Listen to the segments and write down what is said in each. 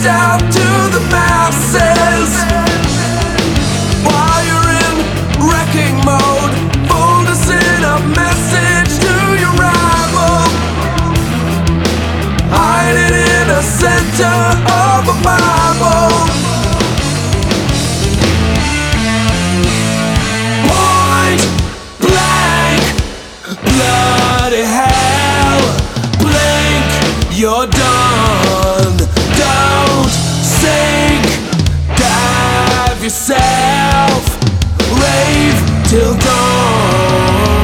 sent out to the masses. While you're in wrecking mode, fold us in a message to your rival. Hide it in the center of a Bible. Point blank, bloody hell. Blink, you're done. Don't sink, dive yourself. Rave till dawn.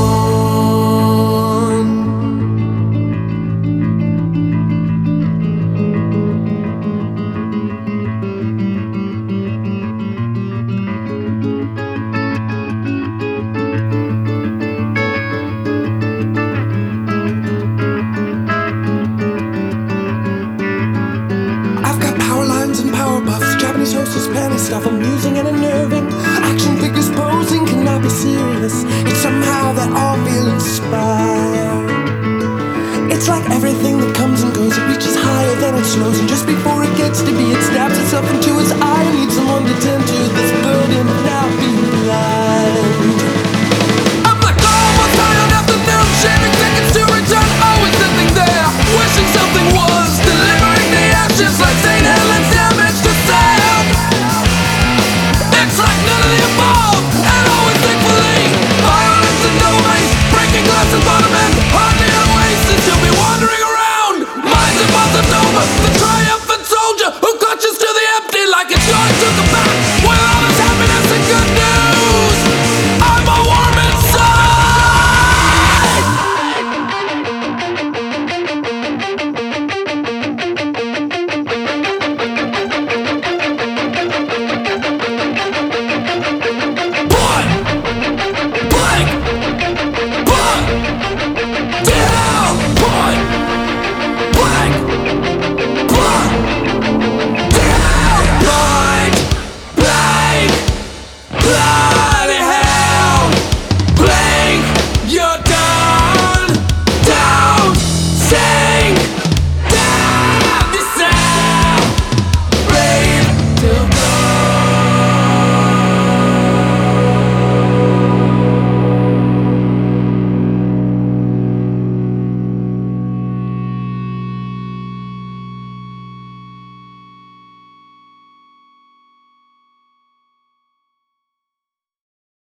Japanese hostess, panty stuff, amusing and unnerving. Action figures posing cannot be serious, yet somehow they all feel inspired. It's like everything that comes and goes, it reaches higher, then it slows, and just before it gets to be, it stabs itself into its eye. I need someone to tend to this burden of now being blind.